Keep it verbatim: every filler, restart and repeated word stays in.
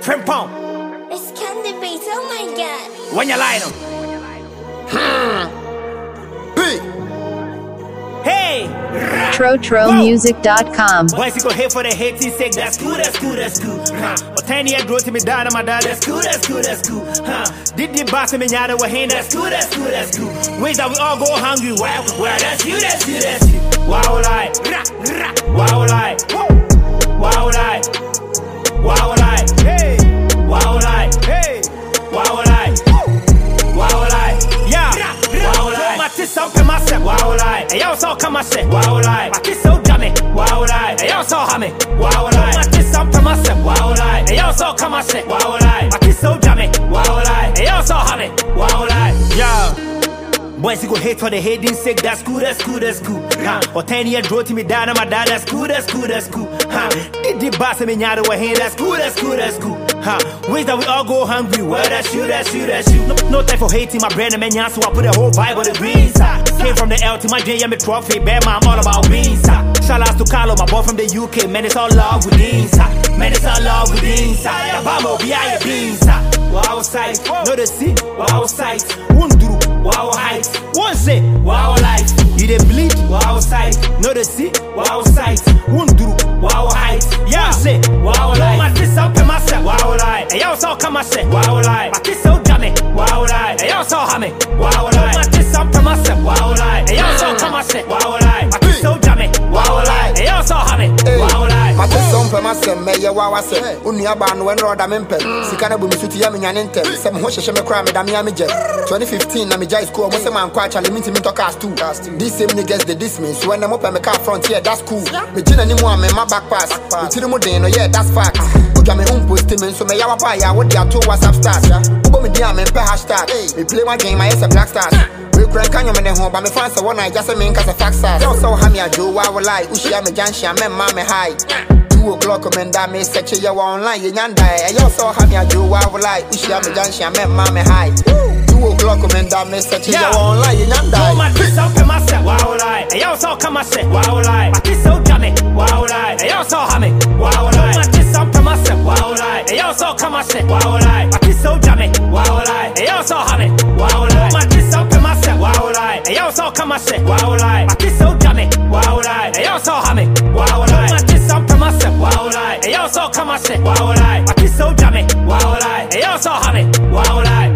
Frimpong. It's candy beats, oh my god. When you line them. Hey! Trotro Music dot com. Boys, you go here for the hate, he say that's cool, that's cool, that's cool. Huh? Or ten years grow to me down, my dad, that's cool, that's cool, that's cool. Huh? Did the boss me nyada wa hand, that's cool, that's cool, that's cool. Ways that we all go hungry, well, well, that's you, that's you, that's you. Wow, like, wow, like, wow, like, wow, like, hey, wow, like, hey, wow, like, wow, like, yeah, wow, like. My tis up in myself, wow, like, and y'all saw come I said, wow, like, my tis so dummy, wow, like, and y'all saw hammy, wow, like, my tis up in myself, wow, like, and y'all saw come I said, wow, like, my tis so dummy, wow, like, and y'all saw hammy, wow, like, yeah. Boys, you go hate for the hating sick, that's cool, that's cool, that's cool. Huh? Or ten years grow to me down, my dad, that's cool, that's cool, that's cool. Huh? Did the boss me nyada wa hand, that's cool, that's cool, that's cool. Huh? Ways that we all go hungry, well, that's you, that's you, that's you. No, no time for hating my brand, man, so I put a whole vibe on the green side. Came from the L to my J, I'm a trophy, bad man, I'm all about beans. Shout out to Carlo, my boy from the U K, man, it's all love with inside. Man, it's all love with inside. Yabamo, be I beans. Wow, sight, no the sea, wow, sight, wunduru, wow, height, one say, wow, life, you dey bleed, wow, sight, no the sea, wow, sight, wunduru, wow, height, yeah, say, wow, life, my kiss up in myself, wow, life, and y'all saw come I say, wow, life, my kiss so jammy, wow, life, and y'all saw hammy, wow, life, my kiss up in myself, wow, life, and y'all saw come I say, wow, life, my kiss so jammy, wow, life, and y'all saw hammy, wow, life. My kiss up in myself, may you wow, I say, Unia ban when Roda Mempe, Sikana Bumisuti Yami Yanente, some Hosha Shemekra, Madame Yamija, twenty fifteen, Namija school, most of my quacha, limiting me to cast too. This same niggas, they diss me, so when I'm up at my car front, yeah, that's cool. Me Jin anymore, my back pass, Tirimodeno, yeah, that's fact. Uga me own posting, so may yawa paya, what they are two WhatsApp stars. Ugo me diam and hashtag, me play my game, I a black stars. We crank on your man home, but me fans one I just a mean cause a fact stars. Also, Hammy, I do, I will lie, Ushia me Jansha, me mamma high. Two o'clock, man, that me search you online, you yanda. I also have me, I do, I will lie, Ushia me Jansha, me mamma high. Two o'clock, man, that me search you online, you yanda. Oh, my kiss up in myself, wow, lie. I also come I say, wow, lie. My kiss so jammy, wow, lie. I also hammy, wow, lie. My kiss up in myself, wow, lie. I also come I say, wow, lie. My kiss so jammy, wow, lie. I also hammy, wow, lie. My kiss up in myself, wow, lie. I also come I say, wow, lie. My kiss so jammy, wow, lie. I also hammy, wow, lie. My kiss up in myself, wow, lie. I also come I say, wow, lie. My kiss so jammy, wow, lie. I also hammy, wow, lie.